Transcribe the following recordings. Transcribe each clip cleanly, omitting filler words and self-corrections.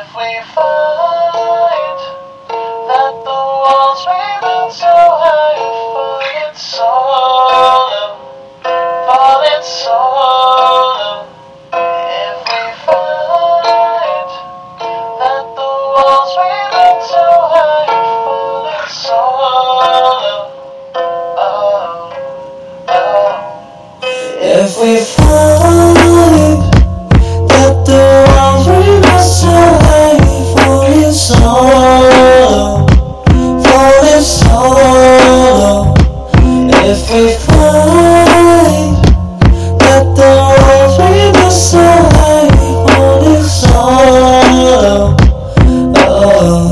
If we find that the walls we built so high are falling solo, falling solo. If we find that the walls we built so high are falling solo, oh, oh. If we find that the walls we built so high falling solo, falling solo. If we find that the walls we built so high falling solo, oh.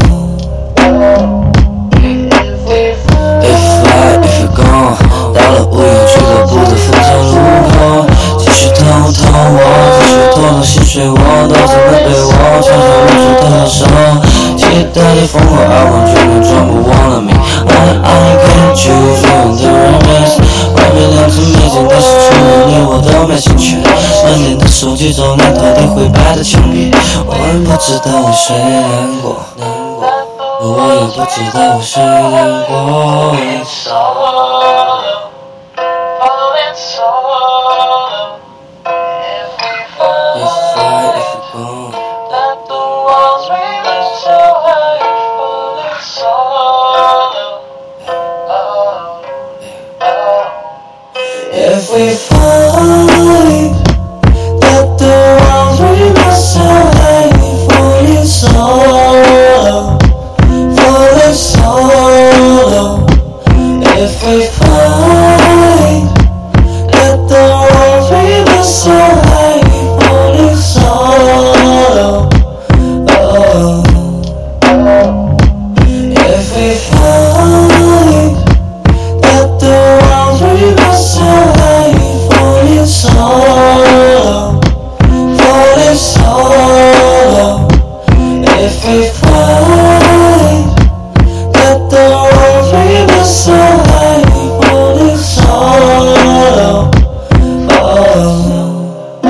If you're gone， 到了无影俱乐部的分岔路口，继续偷我，继续偷到心碎我，到怎么被我悄悄捂住的手，期待着疯狂爱玩具能装不忘了你。I can't choose one the romance， 外面两次没见，但是除了你我都没兴趣。满天的手机中那头顶灰白的墙壁，我也不知道为谁难过，我也不知道为谁难过。If we find that the walls we built so high falling solo, falling solo. If we find that the walls we built so high falling solo, oh. If we find